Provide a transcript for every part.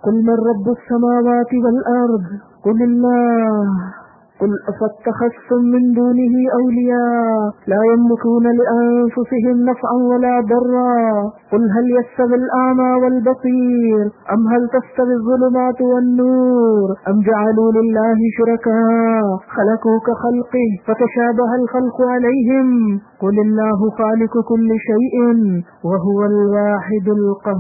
قل من رب السماوات والأرض قل الله قل أفاتخذتم من دونه أولياء لا يملكون لأنفسهم نفعا ولا ضرا قل هل يستوي الأعمى والبصير أم هل تستوي الظلمات والنور أم جعلوا لله شركاء خلقوا كخلقه فتشابه الخلق عليهم قل الله خالق كل شيء وهو الواحد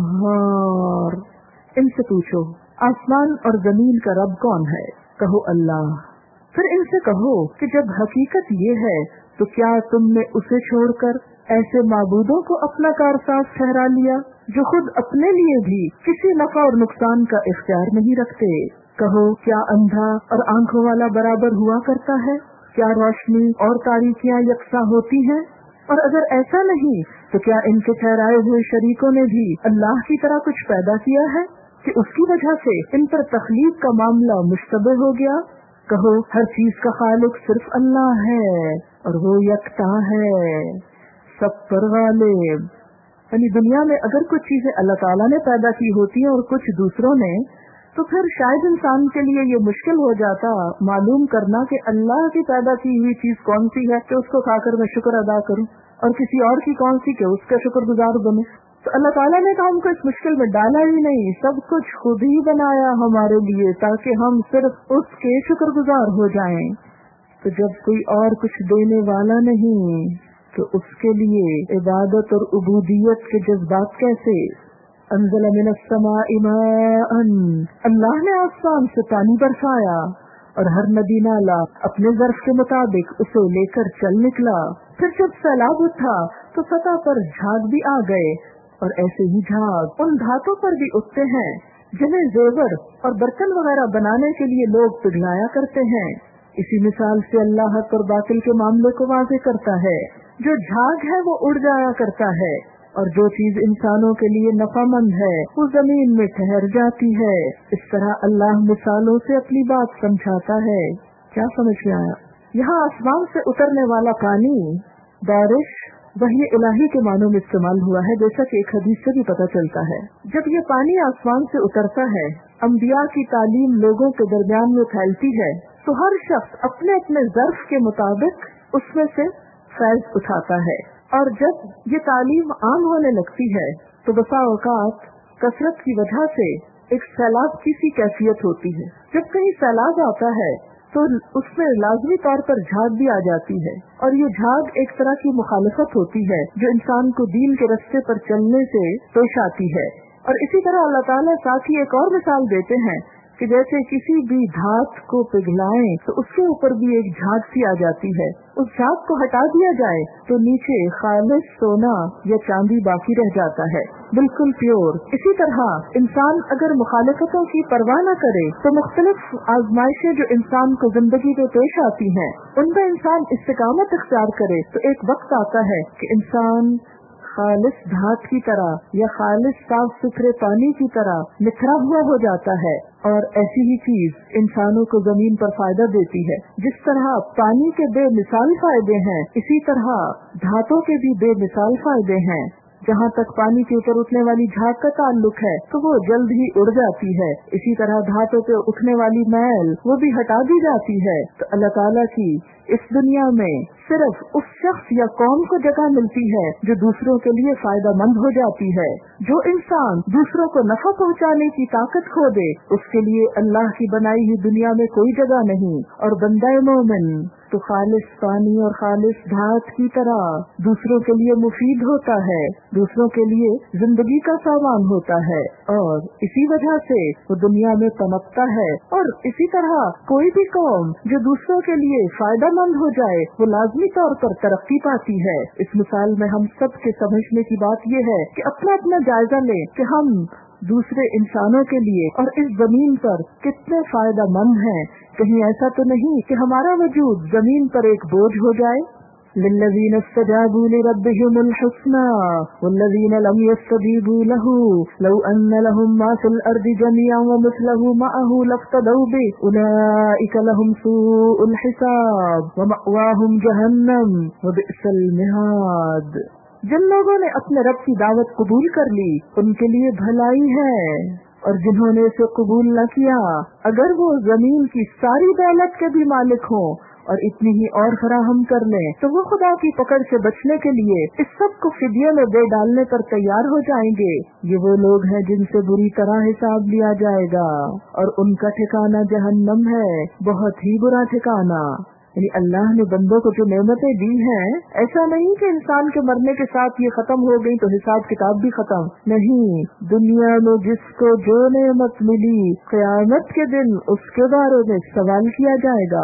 القهار. ان سے پوچھو آسمان اور زمین کا رب کون ہے؟ کہو اللہ. پھر ان سے کہو کہ جب حقیقت یہ ہے تو کیا تم نے اسے چھوڑ کر ایسے معبودوں کو اپنا کارساز ٹھہرا لیا جو خود اپنے لیے بھی کسی نفع اور نقصان کا اختیار نہیں رکھتے؟ کہو کیا اندھا اور آنکھوں والا برابر ہوا کرتا ہے؟ کیا روشنی اور تاریکیاں یکساں ہوتی ہیں؟ اور اگر ایسا نہیں تو کیا ان کے ٹھہرائے ہوئے شریکوں نے بھی اللہ کی طرح کچھ پیدا کیا ہے کہ اس کی وجہ سے ان پر تخلیق کا معاملہ مشتبہ ہو گیا؟ کہو ہر چیز کا خالق صرف اللہ ہے اور وہ یکتا ہے، سب پر غالب. یعنی دنیا میں اگر کچھ چیزیں اللہ تعالیٰ نے پیدا کی ہوتی ہیں اور کچھ دوسروں نے، تو پھر شاید انسان کے لیے یہ مشکل ہو جاتا معلوم کرنا کہ اللہ کی پیدا کی ہوئی چیز کون سی ہے کہ اس کو کھا کر میں شکر ادا کروں، اور کسی اور کی کون سی کہ اس کا شکر گزار بنوں. تو اللہ تعالیٰ نے تو ہم کو اس مشکل میں ڈالا ہی نہیں، سب کچھ خود ہی بنایا ہمارے لیے تاکہ ہم صرف اس کے شکر گزار ہو جائیں. تو جب کوئی اور کچھ دینے والا نہیں تو اس کے لیے عبادت اور عبودیت کے جذبات کیسے؟ انزل من السماء ماء، اللہ نے آسمان سے پانی برسایا اور ہر ندی نالا اپنے ظرف کے مطابق اسے لے کر چل نکلا. پھر جب سیلاب اٹھا تو سطح پر جھاگ بھی آ گئے، اور ایسے ہی جھاگ ان دھاتوں پر بھی اٹھتے ہیں جنہیں زیور اور برتن وغیرہ بنانے کے لیے لوگ پگھلایا کرتے ہیں. اسی مثال سے اللہ حق اور باطل کے معاملے کو واضح کرتا ہے. جو جھاگ ہے وہ اڑ جایا کرتا ہے، اور جو چیز انسانوں کے لیے نفع مند ہے وہ زمین میں ٹھہر جاتی ہے. اس طرح اللہ مثالوں سے اپنی بات سمجھاتا ہے. کیا سمجھ میں آیا؟ یہاں آسمان سے اترنے والا پانی بارش وحی الہی کے معنوں میں استعمال ہوا ہے، جیسا کہ ایک حدیث سے بھی پتہ چلتا ہے. جب یہ پانی آسمان سے اترتا ہے، انبیاء کی تعلیم لوگوں کے درمیان میں پھیلتی ہے تو ہر شخص اپنے اپنے ظرف کے مطابق اس میں سے فیض اٹھاتا ہے. اور جب یہ تعلیم عام ہونے لگتی ہے تو بسا اوقات کثرت کی وجہ سے ایک سیلاب کی سی کیفیت ہوتی ہے. جب کہیں سیلاب آتا ہے تو اس میں لازمی طور پر جھاگ بھی آ جاتی ہے، اور یہ جھاگ ایک طرح کی مخالفت ہوتی ہے جو انسان کو دین کے راستے پر چلنے سے پیش آتی ہے. اور اسی طرح اللہ تعالیٰ ساتھ ہی ایک اور مثال دیتے ہیں کہ جیسے کسی بھی دھات کو پگھلائیں تو اس کے اوپر بھی ایک جھاگ سی آ جاتی ہے، اس جھاگ کو ہٹا دیا جائے تو نیچے خالص سونا یا چاندی باقی رہ جاتا ہے، بالکل پیور. اسی طرح انسان اگر مخالفتوں کی پرواہ نہ کرے تو مختلف آزمائشیں جو انسان کو زندگی میں پیش آتی ہیں ان میں انسان استقامت اختیار کرے تو ایک وقت آتا ہے کہ انسان خالص دھات کی طرح یا خالص صاف ستھرے پانی کی طرح نکھرا ہوا ہو جاتا ہے. اور ایسی ہی چیز انسانوں کو زمین پر فائدہ دیتی ہے. جس طرح پانی کے بے مثال فائدے ہیں اسی طرح دھاتوں کے بھی بے مثال فائدے ہیں. جہاں تک پانی کے اوپر اٹھنے والی جھاگ کا تعلق ہے تو وہ جلد ہی اڑ جاتی ہے، اسی طرح دھاتوں پہ اٹھنے والی میل وہ بھی ہٹا دی جاتی ہے. تو اللہ تعالیٰ کی اس دنیا میں صرف اس شخص یا قوم کو جگہ ملتی ہے جو دوسروں کے لیے فائدہ مند ہو جاتی ہے. جو انسان دوسروں کو نفع پہنچانے کی طاقت کھو دے اس کے لیے اللہ کی بنائی ہوئی دنیا میں کوئی جگہ نہیں. اور بندہ مومن تو خالص پانی اور خالص دھات کی طرح دوسروں کے لیے مفید ہوتا ہے، دوسروں کے لیے زندگی کا سامان ہوتا ہے، اور اسی وجہ سے وہ دنیا میں پنپتا ہے. اور اسی طرح کوئی بھی قوم جو دوسروں کے لیے فائدہ مند ہو جائے وہ لازمی طور پر ترقی پاتی ہے. اس مثال میں ہم سب کے سمجھنے کی بات یہ ہے کہ اپنا اپنا جائزہ لیں کہ ہم دوسرے انسانوں کے لیے اور اس زمین پر کتنے فائدہ مند ہیں. کہیں ایسا تو نہیں کہ ہمارا وجود زمین پر ایک بوجھ ہو جائے. للذین استجابوا لربهم الحسنى والذین لم يستجیبوا له لو ان لهم ما في الارض جميعا ومثله معه لافتدوا به اولئک لهم سوء الحساب ومأواهم جہنم وبئس المہاد. جن لوگوں نے اپنے رب کی دعوت قبول کر لی ان کے لیے بھلائی ہے اور जिन्होंने इसे कबूल न किया, अगर वो जमीन की सारी दौलत के भी मालिक हों और इतनी ही और फराहम कर लें, तो वो खुदा की पकड़ से बचने के लिए इस सब को फिदिये में दे डालने पर तैयार हो जाएंगे। ये वो लोग हैं जिनसे बुरी तरह हिसाब लिया जाएगा और उनका ठिकाना जहन्नम है, बहुत ही बुरा ठिकाना। यानी अल्लाह ने बंदों को जो नेमतें दी हैं, ऐसा नहीं कि इंसान के मरने के साथ ये खत्म हो गई तो हिसाब किताब भी खत्म नहीं। दुनिया में जिसको जो नेमत मिली, क़यामत के दिन उसके बारे में सवाल किया जाएगा।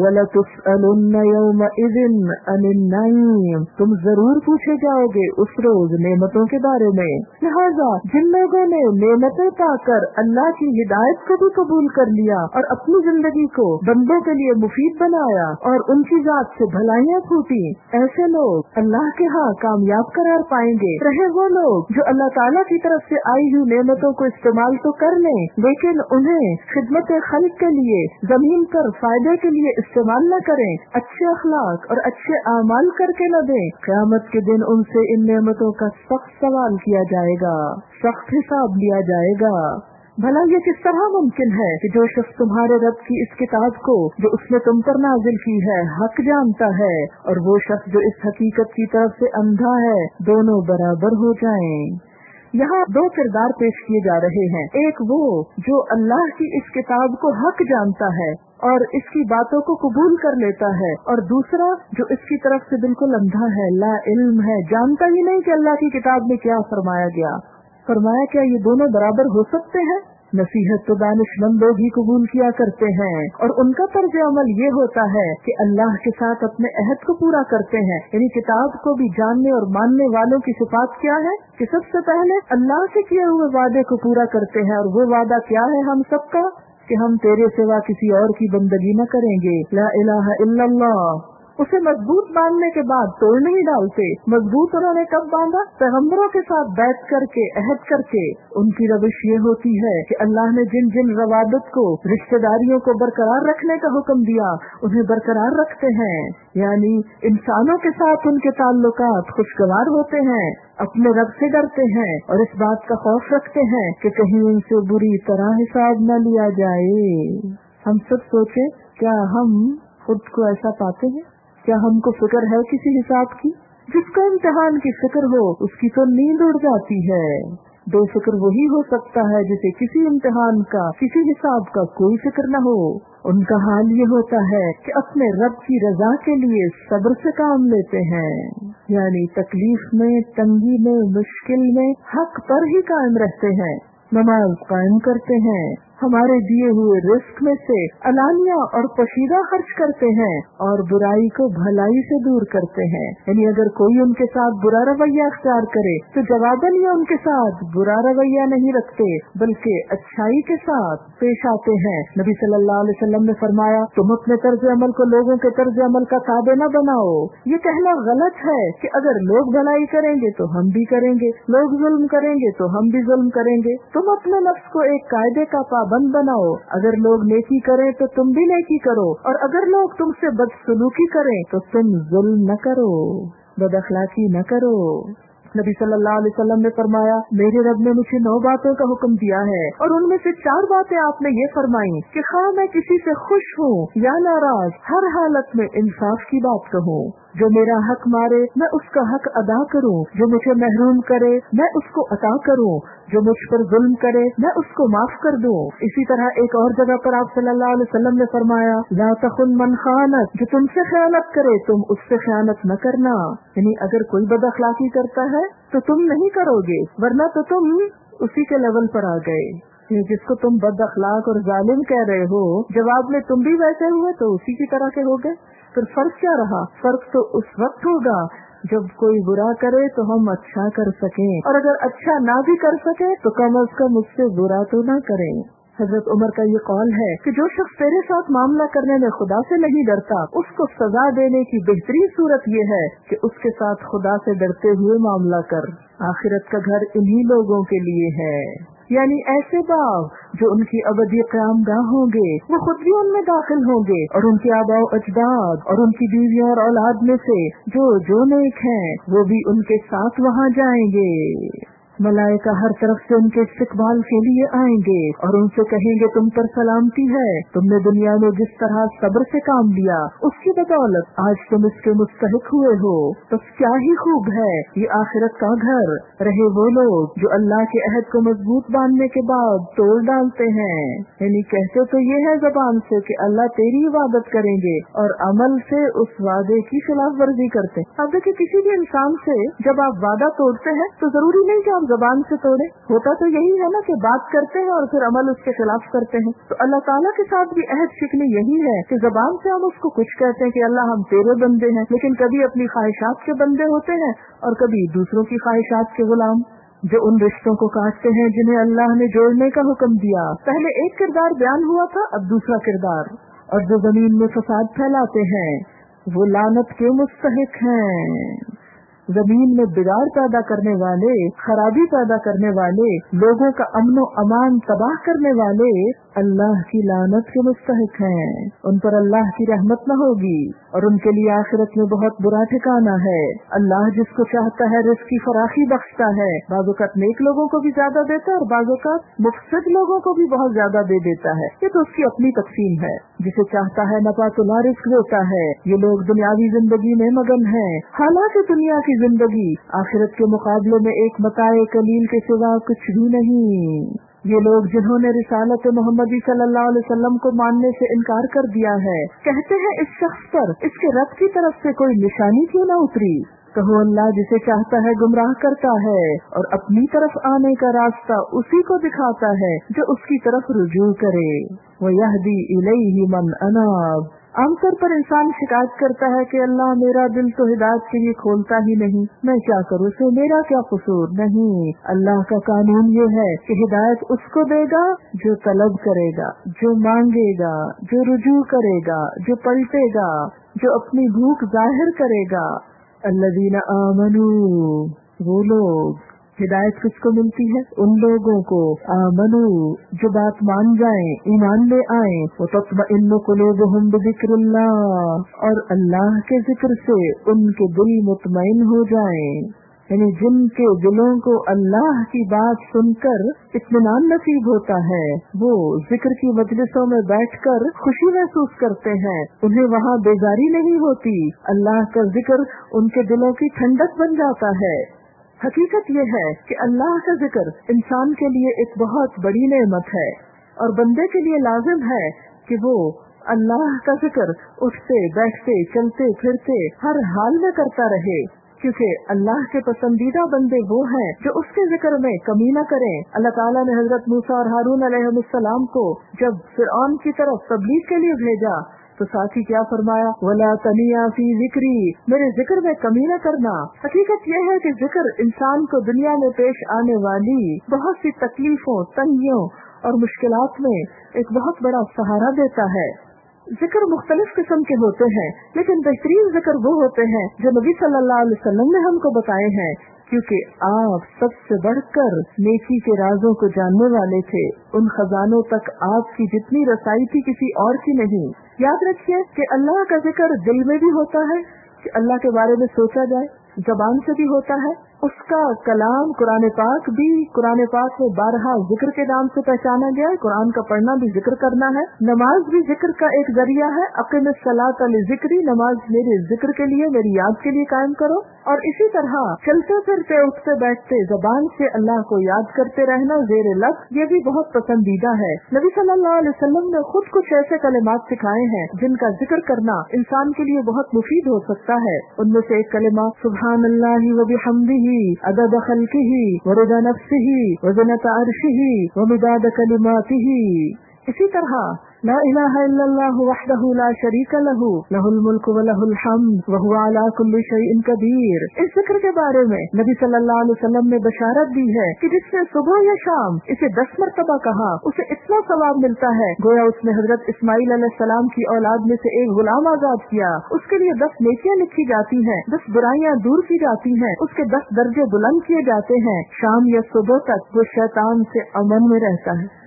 वलतुसअलुन्न यौमइज़िन अनिन नईम, तुम जरूर पूछे जाओगे उस रोज नेमतों के बारे में। लिहाजा जिन लोगों ने नेमतें पाकर अल्लाह की हिदायत को भी कबूल कर लिया और अपनी जिंदगी को बंदों के लिए मुफीद बनाया और उनकी जात से भलाइयाँ फूटी, ऐसे लोग अल्लाह के यहाँ कामयाब करार पाएंगे। रहे वो लोग जो अल्लाह ताला की तरफ से आई हुई नेमतों को इस्तेमाल तो कर लें, लेकिन उन्हें खिदमत खल्क के लिए, जमीन पर फायदे के लिए इस्तेमाल न करें, अच्छे अखलाक और अच्छे आमाल करके न दें, क़यामत के दिन उनसे इन नेमतों का सख्त सवाल किया जाएगा, सख्त हिसाब लिया जाएगा। भला ये किस तरह मुमकिन है कि जो शख्स तुम्हारे रब की इस किताब को जो उसने तुम पर नाजिल की है हक जानता है और वो शख्स जो इस हकीकत की तरफ से अंधा है, दोनों बराबर हो जाएं। यहाँ दो किरदार पेश किए जा रहे हैं। एक वो जो अल्लाह की इस किताब को हक जानता है और इसकी बातों को कबूल कर लेता है, और दूसरा जो इसकी तरफ से बिल्कुल अंधा है, ला इल्म है, जानता ही नहीं कि अल्लाह की किताब में क्या फरमाया गया। फरमाया क्या ये दोनों बराबर हो सकते हैं? नसीहत तो दानिशमंद लोग ही कबूल किया करते हैं और उनका तर्ज अमल ये होता है कि अल्लाह के साथ अपने अहद को पूरा करते हैं। यानी किताब को भी जानने और मानने वालों की सिफात क्या है कि सबसे पहले अल्लाह से किए हुए वादे को पूरा करते हैं, और वो वादा क्या है हम सबका कि हम तेरे सिवा किसी और की बंदगी न करेंगे। ला इलाहा इल्लल्लाह। उसे मजबूत बांधने के बाद तोड़ नहीं डालते। मजबूत उन्होंने कब बांधा? पैगम्बरों के साथ बैठ करके, अहद करके। उनकी रविश ये होती है कि अल्लाह ने जिन जिन रवादत को, रिश्तेदारियों को बरकरार रखने का हुक्म दिया, उन्हें बरकरार रखते हैं। यानी इंसानों के साथ उनके ताल्लुकात खुशगवार होते हैं, अपने रब से डरते हैं और इस बात का खौफ रखते हैं कि कहीं उनसे बुरी तरह हिसाब न लिया जाए। हम सब सोचें, क्या हम खुद को ऐसा पाते हैं? क्या हमको फिक्र है किसी हिसाब की? जिसको इम्तिहान की फिक्र हो उसकी तो नींद उड़ जाती है। बेफिक्र वही हो सकता है जिसे किसी इम्तिहान का, किसी हिसाब का कोई फिक्र न हो। उनका हाल ये होता है कि अपने रब की रजा के लिए सब्र से काम लेते हैं, यानी तकलीफ में, तंगी में, मुश्किल में हक पर ही कायम रहते हैं, नमाज कायम करते हैं, हमारे दिए हुए रिस्क में से अलानिया और पशीदा खर्च करते हैं और बुराई को भलाई से दूर करते हैं। यानी अगर कोई उनके साथ बुरा रवैया अख्तियार करे तो जवाबन ये उनके साथ बुरा रवैया नहीं रखते बल्कि अच्छाई के साथ पेश आते हैं। नबी सल्लल्लाहु अलैहि वसल्लम ने फरमाया, तुम अपने तर्ज अमल को लोगों के तर्ज अमल का ताबे न बनाओ। ये कहना गलत है कि अगर लोग भलाई करेंगे तो हम भी करेंगे, लोग जुल्म करेंगे तो हम भी जुल्म करेंगे। तुम अपने नफ्स को एक कायदे का बंद बनाओ, अगर लोग नेकी करें तो तुम भी नेकी करो, और अगर लोग तुमसे बदसलूकी करें तो तुम जुल्म न करो, बदअखलाकी न करो। नबी सल्लल्लाहु अलैहि वसल्लम ने फरमाया, मेरे रब ने मुझे 9 बातों का हुक्म दिया है और उनमें से 4 बातें आपने ये फरमाई कि खा मैं किसी से खुश हूँ या नाराज, हर हालत में इंसाफ की बात कहूँ। जो मेरा हक मारे मैं उसका हक अदा करूं, जो मुझे महरूम करे मैं उसको अता करूं, जो मुझ पर जुल्म करे मैं उसको माफ कर दूं। इसी तरह एक और जगह पर आप सल्लल्लाहु अलैहि वसल्लम ने फरमाया, ला तखुन मन खानत, जो तुमसे खयानत करे तुम उससे खयानत न करना। यानी अगर कोई बदअखलाकी करता है तो तुम नहीं करोगे, वरना तो तुम उसी के लेवल पर आ गए। जिसको तुम बदअखलाक और जालिम कह रहे हो, जवाब में तुम भी वैसे हुए तो उसी की तरह के हो गए। फिर फर्क क्या रहा? फर्क तो उस वक्त होगा जब कोई बुरा करे तो हम अच्छा कर सकें, और अगर अच्छा ना भी कर सके तो कम अज कम उससे बुरा तो ना करें। हजरत उमर का ये कौल है कि जो शख्स तेरे साथ मामला करने में खुदा से नहीं डरता, उसको सजा देने की बेहतरीन सूरत ये है कि उसके साथ खुदा से डरते हुए मामला कर। आखिरत का घर इन्हीं लोगों के लिए है, यानी ऐसे बाव जो उनकी अबदी क़यामगाह होंगे, वो खुद भी उनमें दाखिल होंगे और उनके आबाओ अजदाद और उनकी बीवियों और औलाद में से जो जो नेक हैं वो भी उनके साथ वहाँ जाएंगे। मलाइका हर तरफ से उनके इस्तकबाल के लिए आएंगे और उनसे कहेंगे तुम पर सलामती है, तुमने दुनिया में जिस तरह सब्र से काम लिया उसकी बदौलत आज तुम इसके मुस्तहिक हुए हो। तो क्या ही खूब है ये आखिरत का घर। रहे वो लोग जो अल्लाह के अहद को मजबूत बांधने के बाद तोड़ डालते हैं, यानी कहते तो ये है जबान से कि अल्लाह तेरी इबादत करेंगे और अमल से उस वादे की खिलाफ वर्जी करते। अब देखिए किसी भी इंसान से जब आप वादा तोड़ते हैं तो जरूरी नहीं कि आप जबान से तोड़े, होता तो यही है ना कि बात करते हैं और फिर अमल उसके खिलाफ करते हैं। तो अल्लाह ताला के साथ भी अहद शिकनी यही है कि जबान से हम उसको कुछ कहते हैं कि अल्लाह हम तेरे बंदे हैं, लेकिन कभी अपनी ख्वाहिशात के बंदे होते हैं और कभी दूसरों की ख्वाहिशात के गुलाम, जो उन रिश्तों को काटते हैं जिन्हें अल्लाह ने जोड़ने का हुक्म दिया। पहले एक किरदार बयान हुआ था, अब दूसरा किरदार। और जो जमीन में फसाद फैलाते हैं वो लानत के मुस्तहिक हैं। जमीन में बिगाड़ पैदा करने वाले, खराबी पैदा करने वाले, लोगों का अमनो अमान तबाह करने वाले अल्लाह की लानत के मुस्तहिक हैं। उन पर अल्लाह की रहमत न होगी और उनके लिए आखिरत में बहुत बुरा ठिकाना है। अल्लाह जिसको चाहता है रिज़्क़ की फराखी बख्शता है, बाज़-औक़ात नेक लोगों को भी ज्यादा देता है और बाज़-औक़ात मुफ़सिद लोगों को भी बहुत ज्यादा दे देता है। ये तो उसकी अपनी तक़सीम है। जिसे चाहता है नफ़ातुल्लाह रिज़्क़ देता है। ये लोग दुनियावी जिंदगी में मगन है, हालांकि दुनिया की जिंदगी आखिरत के मुकाबले में एक मताए कलील के सिवा कुछ भी नहीं। ये लोग जिन्होंने रिसालत मोहम्मदी सल्लल्लाहु अलैहि वसल्लम को मानने से इनकार कर दिया है, कहते हैं इस शख्स पर इसके रब की तरफ से कोई निशानी क्यों न उतरी। कहो अल्लाह जिसे चाहता है गुमराह करता है और अपनी तरफ आने का रास्ता उसी को दिखाता है जो उसकी तरफ रुजू करे। वयहदी इलैहि मन अनाब। आमतौर पर इंसान शिकायत करता है कि अल्लाह मेरा दिल तो हिदायत के लिए खोलता ही नहीं, मैं क्या करूँ, से मेरा क्या कसूर। नहीं, अल्लाह का कानून ये है कि हिदायत उसको देगा जो तलब करेगा, जो मांगेगा, जो रुजू करेगा, जो पलटेगा, जो अपनी भूख जाहिर करेगा। अल्लज़ीना आमनू, वो लोग। हिदायत किसको मिलती है? उन लोगों को आमनू जो बात मान जाएं, ईमान ले आएं। वो तत्मइन्नु कुलूबुहुम बिज़िक्रिल्लाह, और अल्लाह के जिक्र से उनके दिल मुतमईन हो जाएं। यानी जिनके दिलों को अल्लाह की बात सुनकर इत्मीनान नसीब होता है, वो जिक्र की मजलिसों में बैठकर खुशी महसूस करते हैं, उन्हें वहाँ बेजारी नहीं होती। अल्लाह का जिक्र उनके दिलों की ठंडक बन जाता है। हकीकत ये है कि अल्लाह का जिक्र इंसान के लिए एक बहुत बड़ी नेमत है और बंदे के लिए लाजिम है कि वो अल्लाह का जिक्र उठते बैठते चलते फिरते हर हाल में करता रहे, क्योंकि अल्लाह के पसंदीदा बंदे वो हैं जो उसके जिक्र में कमी न करें। अल्लाह ताला ने हजरत मूसा और हारून अलैहिस्सलाम को जब फिरऔन की तरफ तबलीग के लिए भेजा तो साथ ही क्या फरमाया, वला तनिया फी जिक्री, मेरे जिक्र में कमी न करना। हकीकत यह है कि जिक्र इंसान को दुनिया में पेश आने वाली बहुत सी तकलीफों, तंगियों और मुश्किलात में एक बहुत बड़ा सहारा देता है। जिक्र मुख्तलिफ किस्म के होते हैं, लेकिन बेहतरीन जिक्र वो होते हैं जो नबी सल्लल्लाहु अलैहि वसल्लम ने हमको बताए हैं, क्योंकि आप सबसे बढ़कर नेकी के राजों को जानने वाले थे। उन खजानों तक आपकी जितनी रसाई थी किसी और की नहीं। याद रखिए कि अल्लाह का जिक्र दिल में भी होता है कि अल्लाह के बारे में सोचा जाए, जबान से भी होता है। उसका कलाम कुरान पाक भी, कुरान पाक में 12 जिक्र के नाम से पहचाना गया है। कुरान का पढ़ना भी जिक्र करना है। नमाज भी जिक्र का एक जरिया है। अक़ीमिस सलात लिज़िक्री, नमाज मेरे जिक्र के लिए, मेरी याद के लिए कायम करो। और इसी तरह चलते फिरते उठते बैठते जबान से अल्लाह को याद करते रहना ज़ेरे लब, ये भी बहुत पसंदीदा है। नबी सल्लल्लाहु अलैहि वसल्लम ने खुद कुछ ऐसे कलिमात सिखाए हैं जिनका जिक्र करना इंसान के लिए बहुत मुफीद हो सकता है। उनमें से एक कलिमा सुब्हानल्लाहि व बिहम्दिही अदद खल्किही व रिदा नफ्सिही व ज़िनता अर्शिही व मिदाद कलिमातिही। इसी तरह ला इलाहा इल्लल्लाह वहदहु ला शरीका लहू लहुल मुल्कु व लहुल हम्द व हुवा अला कुल्ली शैइन कदीर। इस जिक्र के बारे में नबी सल्लल्लाहु अलैहि वसल्लम ने बशारत दी है कि जिसने सुबह या शाम इसे 10 मरतबा कहा उसे इतना सवाब मिलता है गोया उसने हजरत इस्माइल अलैहिस्सलाम की औलाद में से एक गुलाम आजाद किया। उसके लिए 10 नेकियां लिखी जाती हैं, 10 बुराइयां दूर की जाती हैं, उसके 10 दर्जे बुलंद किए जाते हैं। शाम या सुबह तक वो शैतान से अमन में रहता है।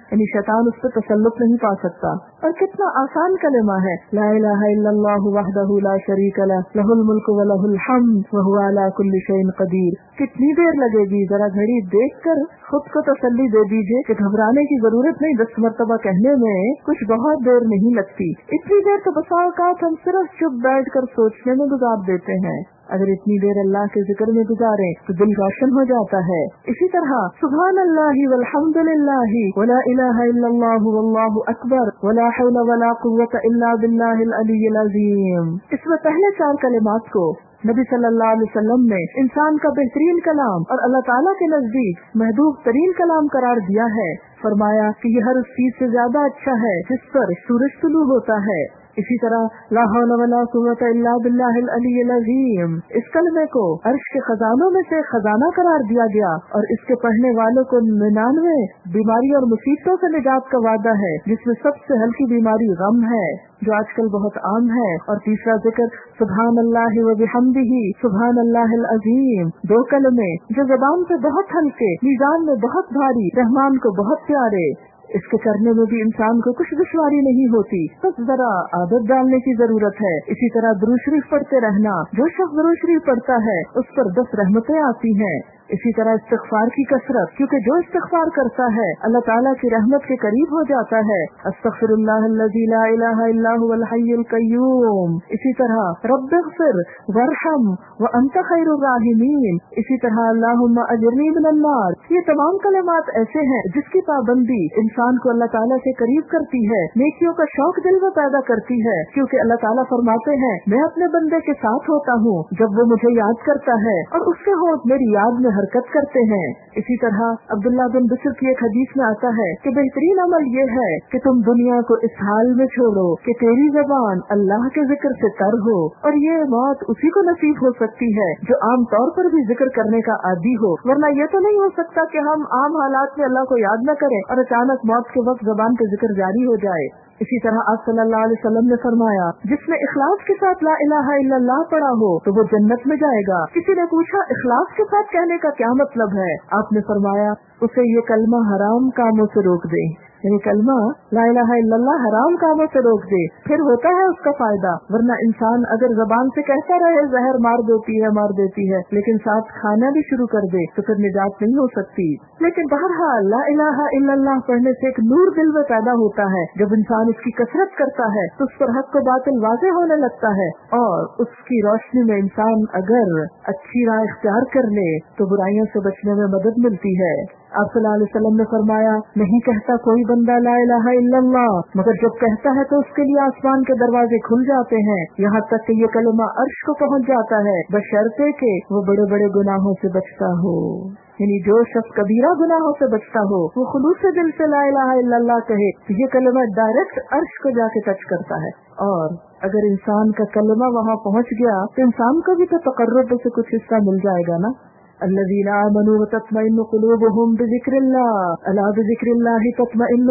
یعنی شیطان اس پہ تسلط نہیں پا سکتا. اور کتنا آسان کلمہ ہے, لا الہ الا اللہ وحدہ لا شریک لہ لہ الملک و لہ الحمد وہو علی کل شیء قدیر. کتنی دیر لگے گی؟ ذرا گھڑی دیکھ کر خود کو تسلی دے دیجیے کہ گھبرانے کی ضرورت نہیں. 10 مرتبہ کہنے میں کچھ بہت دیر نہیں لگتی. اتنی دیر تو بسا اوقات ہم صرف چپ بیٹھ کر سوچنے میں گزار دیتے ہیں. اگر اتنی دیر اللہ کے ذکر میں گزاریں تو دل روشن ہو جاتا ہے. اسی طرح سبحان اللہ والحمد للہ ولا الہ الا اللہ واللہ اکبر ولا حول ولا قوة الا باللہ العلی العظیم. اس میں پہلے 4 کلمات کو نبی صلی اللہ علیہ وسلم نے انسان کا بہترین کلام اور اللہ تعالیٰ کے نزدیک محبوب ترین کلام قرار دیا ہے. فرمایا کہ یہ ہر اس چیز سے زیادہ اچھا ہے جس پر سورج طلوع ہوتا ہے. اسی طرح لا حول ولا قوة الا باللہ العلی العظیم. اس کلمے کو عرش کے خزانوں میں سے خزانہ قرار دیا گیا اور اس کے پڑھنے والوں کو 99 بیماری اور مصیبتوں سے نجات کا وعدہ ہے, جس میں سب سے ہلکی بیماری غم ہے جو آج کل بہت عام ہے. اور تیسرا ذکر سبحان اللہ و بحمدہ سبحان اللہ العظیم. 2 کلمے جو زبان سے بہت ہلکے, میزان میں بہت بھاری, رحمان کو بہت پیارے. اس کے کرنے میں بھی انسان کو کچھ دشواری نہیں ہوتی, بس ذرا عادت ڈالنے کی ضرورت ہے. اسی طرح درود شریف پڑھتے رہنا. جو شخص درود شریف پڑھتا ہے اس پر 10 رحمتیں آتی ہیں. اسی طرح استغفار کی کثرت, کیونکہ جو استغفار کرتا ہے اللہ تعالیٰ کی رحمت کے قریب ہو جاتا ہے. استغفر اللہ الذی لا الہ الا هو الحی القیوم. اسی طرح رب اغفر وارحم وانت خیر الراحمین. اسی طرح اللہم اجرنی من النار. یہ تمام کلمات ایسے ہیں جس کی پابندی انسان کو اللہ تعالیٰ سے قریب کرتی ہے, نیکیوں کا شوق دل میں پیدا کرتی ہے, کیونکہ اللہ تعالیٰ فرماتے ہیں میں اپنے بندے کے ساتھ ہوتا ہوں جب وہ مجھے یاد کرتا ہے اور اس کے ہونٹ میری یاد میں حرکت کرتے ہیں. اسی طرح عبداللہ بن بشر کی ایک حدیث میں آتا ہے کہ بہترین عمل یہ ہے کہ تم دنیا کو اس حال میں چھوڑو کہ تیری زبان اللہ کے ذکر سے تر ہو. اور یہ موت اسی کو نصیب ہو سکتی ہے جو عام طور پر بھی ذکر کرنے کا عادی ہو, ورنہ یہ تو نہیں ہو سکتا کہ ہم عام حالات میں اللہ کو یاد نہ کریں اور اچانک موت کے وقت زبان کا ذکر جاری ہو جائے. اسی طرح آپ صلی اللہ علیہ وسلم نے فرمایا جس نے اخلاص کے ساتھ لا الہ الا اللہ پڑھا ہو تو وہ جنت میں جائے گا. کسی نے پوچھا اخلاص کے ساتھ کہنے کا کیا مطلب ہے؟ آپ نے فرمایا اسے یہ کلمہ حرام کاموں سے روک دے, یعنی کلمہ لا الہ الا اللہ حرام کاموں سے روک دے, پھر ہوتا ہے اس کا فائدہ. ورنہ انسان اگر زبان سے کہتا رہے زہر مار دیتی ہے لیکن ساتھ کھانا بھی شروع کر دے تو پھر نجات نہیں ہو سکتی. لیکن بہرحال لا الہ الا اللہ پڑھنے سے ایک نور دل میں پیدا ہوتا ہے. جب انسان اس کی کثرت کرتا ہے تو اس پر حق و باطل واضح ہونے لگتا ہے, اور اس کی روشنی میں انسان اگر اچھی راہ اختیار کر لے تو برائیوں سے بچنے میں مدد ملتی ہے. آپ صلی اللہ علیہ وسلم نے فرمایا نہیں کہتا کوئی بندہ لا الہ الا اللہ, مگر جب کہتا ہے تو اس کے لیے آسمان کے دروازے کھل جاتے ہیں, یہاں تک کہ یہ کلمہ عرش کو پہنچ جاتا ہے, بشرطے کہ وہ بڑے بڑے گناہوں سے بچتا ہو. یعنی جو شخص کبیرہ گناہوں سے بچتا ہو وہ خلوص سے دل سے لا الہ الا اللہ کہے تو یہ کلمہ ڈائریکٹ عرش کو جا کے ٹچ کرتا ہے. اور اگر انسان کا کلمہ وہاں پہنچ گیا تو انسان کو بھی تو تقرب سے کچھ حصہ مل جائے گا نا. الذین آمنوا وتطمئن قلوبهم بذکر اللہ الا بذکر اللہ تطمئن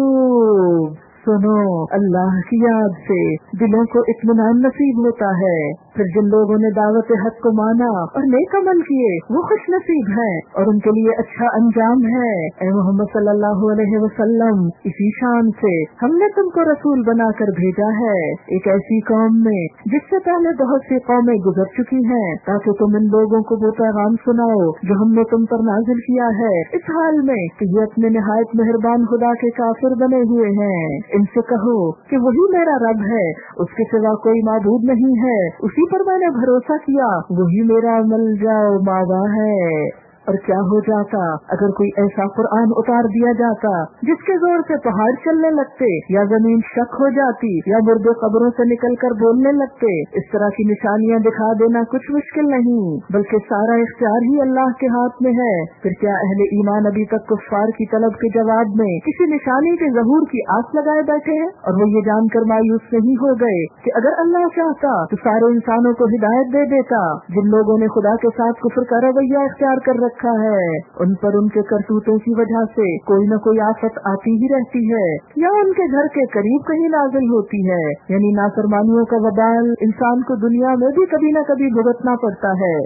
القلوب. سنو اللہ کی یاد سے دلوں کو اطمینان نصیب ہوتا ہے. پھر جن لوگوں نے دعوت حق کو مانا اور نیک عمل کیے وہ خوش نصیب ہیں اور ان کے لیے اچھا انجام ہے. اے محمد صلی اللہ علیہ وسلم, اسی شان سے ہم نے تم کو رسول بنا کر بھیجا ہے ایک ایسی قوم میں جس سے پہلے بہت سی قومیں گزر چکی ہیں, تاکہ تم ان لوگوں کو وہ پیغام سناؤ جو ہم نے تم پر نازل کیا ہے, اس حال میں کہ یہ اپنے نہایت مہربان خدا کے کافر بنے ہوئے ہیں. ان سے کہو کہ وہی میرا رب ہے, اس کے سوا کوئی معبود نہیں ہے, اسی پر میں نے بھروسہ کیا, وہی میرا ملجا و ماوا ہے. اور کیا ہو جاتا اگر کوئی ایسا قرآن اتار دیا جاتا جس کے زور سے پہاڑ چلنے لگتے یا زمین شک ہو جاتی یا مردے قبروں سے نکل کر بولنے لگتے. اس طرح کی نشانیاں دکھا دینا کچھ مشکل نہیں, بلکہ سارا اختیار ہی اللہ کے ہاتھ میں ہے. پھر کیا اہل ایمان ابھی تک کفار کی طلب کے جواب میں کسی نشانی کے ظہور کی آس لگائے بیٹھے ہیں اور وہ یہ جان کر مایوس نہیں ہو گئے کہ اگر اللہ چاہتا تو سارے انسانوں کو ہدایت دے دیتا. جن لوگوں نے خدا کے ساتھ کفر کا رویہ اختیار کر رکھا ہے ان پر ان کے کرتوتوں کی وجہ سے کوئی نہ کوئی آفت آتی ہی رہتی ہے یا ان کے گھر کے قریب کہیں نازل ہوتی ہے. یعنی نافرمانیوں کا وبال انسان کو دنیا میں بھی کبھی نہ کبھی بھگتنا پڑتا ہے.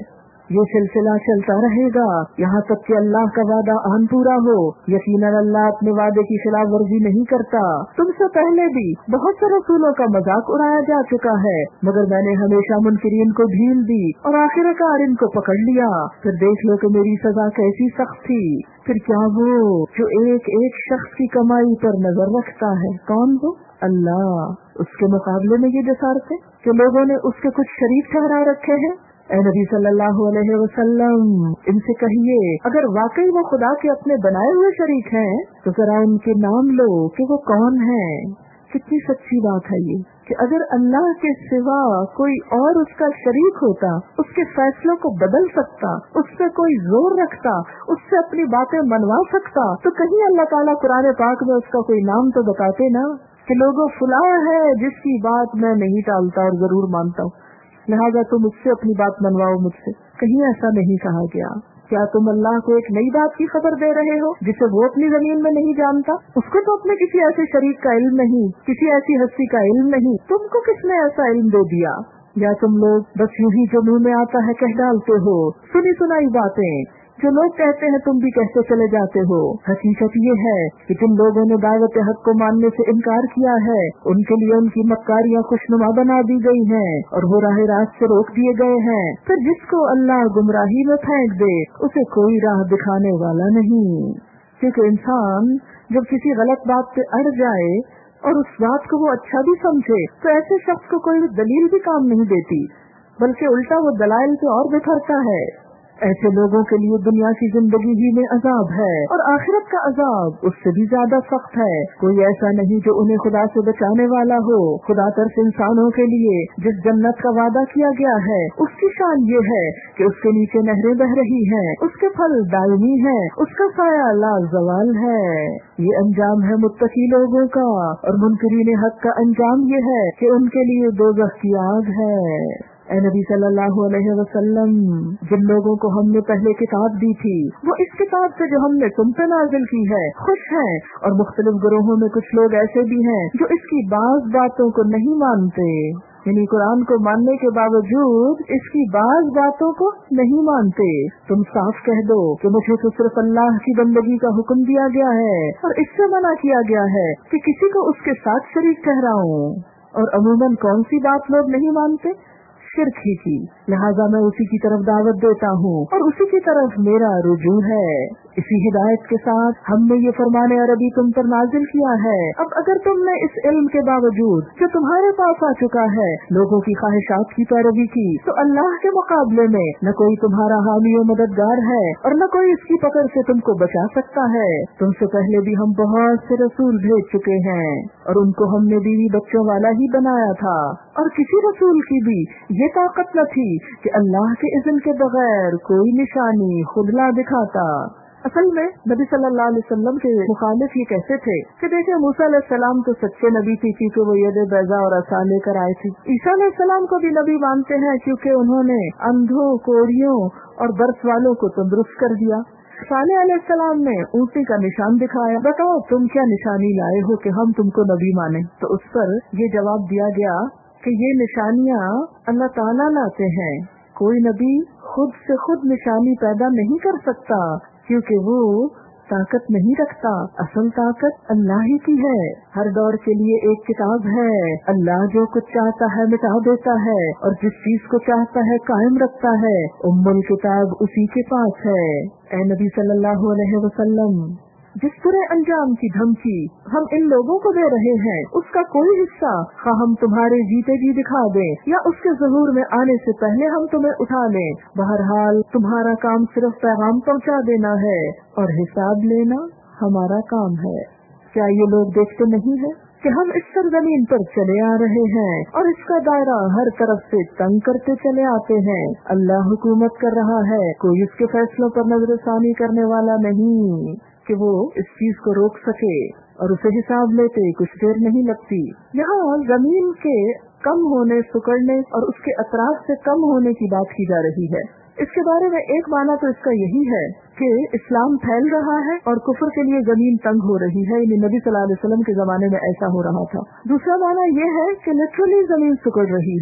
یہ سلسلہ چلتا رہے گا یہاں تک کہ اللہ کا وعدہ آن پورا ہو. یقیناً اللہ اپنے وعدے کی خلاف ورزی نہیں کرتا. تم سے پہلے بھی بہت سے رسولوں کا مذاق اڑایا جا چکا ہے مگر میں نے ہمیشہ منکرین کو ڈھیل دی اور آخر کار ان کو پکڑ لیا. پھر دیکھ لو کہ میری سزا کیسی سخت تھی. پھر کیا وہ جو ایک ایک شخص کی کمائی پر نظر رکھتا ہے کون وہ؟ اللہ. اس کے مقابلے میں یہ جسارتیں کہ لوگوں نے اس کے کچھ شریک ٹھہرا رکھے ہیں. اے نبی صلی اللہ علیہ وسلم ان سے کہیے اگر واقعی وہ خدا کے اپنے بنائے ہوئے شریک ہیں تو ذرا ان کے نام لو کہ وہ کون ہیں. کتنی سچی بات ہے یہ کہ اگر اللہ کے سوا کوئی اور اس کا شریک ہوتا اس کے فیصلوں کو بدل سکتا اس سے کوئی زور رکھتا اس سے اپنی باتیں منوا سکتا تو کہیں اللہ تعالیٰ قرآن پاک میں اس کا کوئی نام تو بتاتے نا کہ لوگوں فلاں ہے جس کی بات میں نہیں ٹالتا اور ضرور مانتا ہوں لہذا تم مجھ سے اپنی بات منواؤ مجھ سے. کہیں ایسا نہیں کہا گیا. کیا تم اللہ کو ایک نئی بات کی خبر دے رہے ہو جسے وہ اپنی زمین میں نہیں جانتا؟ اس کو تو اپنے کسی ایسے شریک کا علم نہیں کسی ایسی ہستی کا علم نہیں. تم کو کس نے ایسا علم دے دیا؟ یا تم لوگ بس یوں ہی جو منہ میں آتا ہے کہہ ڈالتے ہو سنی سنائی باتیں جو لوگ کہتے ہیں تم بھی کہتے چلے جاتے ہو. حقیقت یہ ہے کہ جن لوگوں نے دعوت حق کو ماننے سے انکار کیا ہے ان کے لیے ان کی مکاریاں خوشنما بنا دی گئی ہیں اور وہ راہ راست سے روک دیے گئے ہیں. پھر جس کو اللہ گمراہی میں پھینک دے اسے کوئی راہ دکھانے والا نہیں. کیونکہ انسان جب کسی غلط بات پہ اڑ جائے اور اس بات کو وہ اچھا بھی سمجھے تو ایسے شخص کو کوئی دلیل بھی کام نہیں دیتی بلکہ الٹا وہ دلائل پہ اور بکھرتا ہے. ایسے لوگوں کے لیے دنیا کی زندگی ہی میں عذاب ہے اور آخرت کا عذاب اس سے بھی زیادہ سخت ہے. کوئی ایسا نہیں جو انہیں خدا سے بچانے والا ہو. خدا طرف انسانوں کے لیے جس جنت کا وعدہ کیا گیا ہے اس کی شان یہ ہے کہ اس کے نیچے نہریں بہ رہی ہیں اس کے پھل دائمی ہیں اس کا سایہ لا زوال ہے. یہ انجام ہے متقی لوگوں کا اور منکرین حق کا انجام یہ ہے کہ ان کے لیے دوزخ کی آگ ہے. اے نبی صلی اللہ علیہ وسلم جن لوگوں کو ہم نے پہلے کتاب دی تھی وہ اس کتاب سے جو ہم نے تم پہ نازل کی ہے خوش ہیں اور مختلف گروہوں میں کچھ لوگ ایسے بھی ہیں جو اس کی بعض باتوں کو نہیں مانتے. یعنی قرآن کو ماننے کے باوجود اس کی بعض باتوں کو نہیں مانتے. تم صاف کہہ دو کہ مجھے تو صرف اللہ کی بندگی کا حکم دیا گیا ہے اور اس سے منع کیا گیا ہے کہ کسی کو اس کے ساتھ شریک ٹھہراؤں. اور عموماً کون سی بات لوگ نہیں مانتے؟ شرک ہی کی. لہٰذا میں اسی کی طرف دعوت دیتا ہوں اور اسی کی طرف میرا رجوع ہے. اسی ہدایت کے ساتھ ہم نے یہ فرمان عربی تم پر نازل کیا ہے. اب اگر تم نے اس علم کے باوجود جو تمہارے پاس آ چکا ہے لوگوں کی خواہشات کی پیروی کی تو اللہ کے مقابلے میں نہ کوئی تمہارا حامی و مددگار ہے اور نہ کوئی اس کی پکڑ سے تم کو بچا سکتا ہے. تم سے پہلے بھی ہم بہت سے رسول بھیج چکے ہیں اور ان کو ہم نے بیوی بچوں والا ہی بنایا تھا اور کسی رسول کی بھی یہ طاقت نہ تھی کہ اللہ کے اذن کے بغیر کوئی نشانی خود لا دکھاتا. اصل میں نبی صلی اللہ علیہ وسلم کے مخالف یہ کہتے تھے کہ دیکھیں موسیٰ علیہ السلام تو سچے نبی تھی کیونکہ وہ ید بیضا اور عصا لے کر آئے تھے. عیسیٰ علیہ السلام کو بھی نبی مانتے ہیں کیونکہ انہوں نے اندھوں کوڑیوں اور برس والوں کو تندرست کر دیا. صالح علیہ السلام نے اونٹی کا نشان دکھایا. بتاؤ تم کیا نشانی لائے ہو کہ ہم تم کو نبی مانیں؟ تو اس پر یہ جواب دیا گیا کہ یہ نشانیاں اللہ تعالیٰ لاتے ہیں. کوئی نبی خود سے خود نشانی پیدا نہیں کر سکتا کیونکہ وہ طاقت نہیں رکھتا. اصل طاقت اللہ ہی کی ہے. ہر دور کے لیے ایک کتاب ہے. اللہ جو کچھ چاہتا ہے مٹا دیتا ہے اور جس چیز کو چاہتا ہے قائم رکھتا ہے. الکتاب اسی کے پاس ہے. اے نبی صلی اللہ علیہ وسلم جس برے انجام کی دھمکی ہم ان لوگوں کو دے رہے ہیں اس کا کوئی حصہ خواہ ہم تمہارے جیتے جی دکھا دیں یا اس کے ظہور میں آنے سے پہلے ہم تمہیں اٹھا لیں. بہرحال تمہارا کام صرف پیغام پہنچا دینا ہے اور حساب لینا ہمارا کام ہے. کیا یہ لوگ دیکھتے نہیں ہیں کہ ہم اس سرزمین پر چلے آ رہے ہیں اور اس کا دائرہ ہر طرف سے تنگ کرتے چلے آتے ہیں. اللہ حکومت کر رہا ہے. کوئی اس کے فیصلوں پر نظر ثانی کرنے والا نہیں کہ وہ اس چیز کو روک سکے اور اسے حساب لیتے کچھ دیر نہیں لگتی. یہاں زمین کے کم ہونے سکڑنے اور اس کے اطراف سے کم ہونے کی بات کی جا رہی ہے. اس کے بارے میں ایک معنی تو اس کا یہی ہے کہ اسلام پھیل رہا ہے اور کفر کے لیے زمین تنگ ہو رہی ہے. یعنی نبی صلی اللہ علیہ وسلم کے زمانے میں ایسا ہو رہا تھا. دوسرا معنی یہ ہے کہ لٹرلی زمین سکڑ رہی ہے.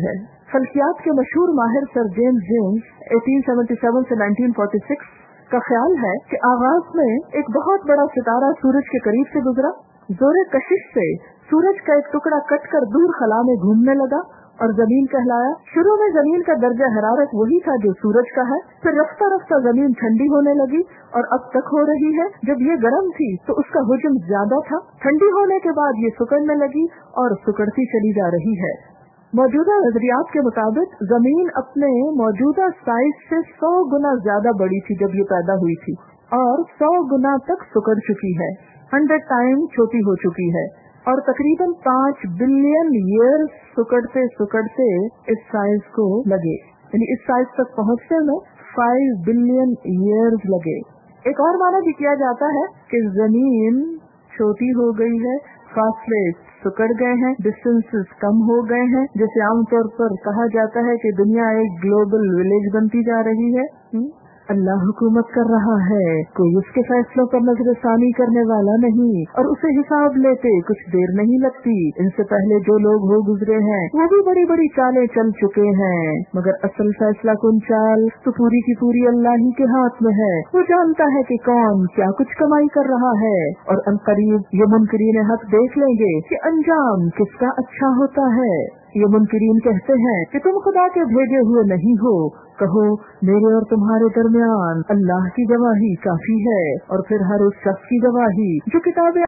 فلکیات کے مشہور ماہر سر جیمز 1877 سے 1946 کا خیال ہے کہ آغاز میں ایک بہت بڑا ستارہ سورج کے قریب سے گزرا، زور کشش سے سورج کا ایک ٹکڑا کٹ کر دور خلا میں گھومنے لگا اور زمین کہلایا۔ شروع میں زمین کا درجہ حرارت وہی تھا جو سورج کا ہے، پھر رفتہ رفتہ زمین ٹھنڈی ہونے لگی اور اب تک ہو رہی ہے۔ جب یہ گرم تھی تو اس کا حجم زیادہ تھا، ٹھنڈی ہونے کے بعد یہ سکڑنے لگی اور سکڑتی چلی جا رہی ہے۔ موجودہ نظریات کے مطابق زمین اپنے موجودہ سائز سے 100 گنا زیادہ بڑی تھی جب یہ پیدا ہوئی تھی اور 100 گنا تک سکڑ چکی ہے، 100 ٹائم چھوٹی ہو چکی ہے اور تقریباً 5 بلین ایئر سکڑتے سکڑتے اس سائز کو لگے، یعنی اس سائز تک پہنچنے میں 5 بلین ایئرز لگے۔ ایک اور معنی بھی کیا جاتا ہے کہ زمین چھوٹی ہو گئی ہے، فاصلے سکڑ گئے ہیں، ڈسٹینسز کم ہو گئے ہیں، جیسے عام طور پر کہا جاتا ہے کہ دنیا ایک گلوبل ولیج بنتی جا رہی ہے۔ اللہ حکومت کر رہا ہے، کوئی اس کے فیصلوں پر نظر ثانی کرنے والا نہیں اور اسے حساب لیتے کچھ دیر نہیں لگتی۔ ان سے پہلے جو لوگ ہو گزرے ہیں وہ بھی بڑی بڑی چالیں چل چکے ہیں، مگر اصل فیصلہ کن چال تو پوری کی پوری اللہ ہی کے ہاتھ میں ہے۔ وہ جانتا ہے کہ کون کیا کچھ کمائی کر رہا ہے، اور عنقریب یہ منکرین حق دیکھ لیں گے کہ انجام کس کا اچھا ہوتا ہے۔ یہ منکرین کہتے ہیں کہ تم خدا کے بھیجے ہوئے نہیں ہو، کہو میرے اور تمہارے درمیان اللہ کی گواہی کافی ہے، اور پھر ہر اس شخص کی گواہی جو کتاب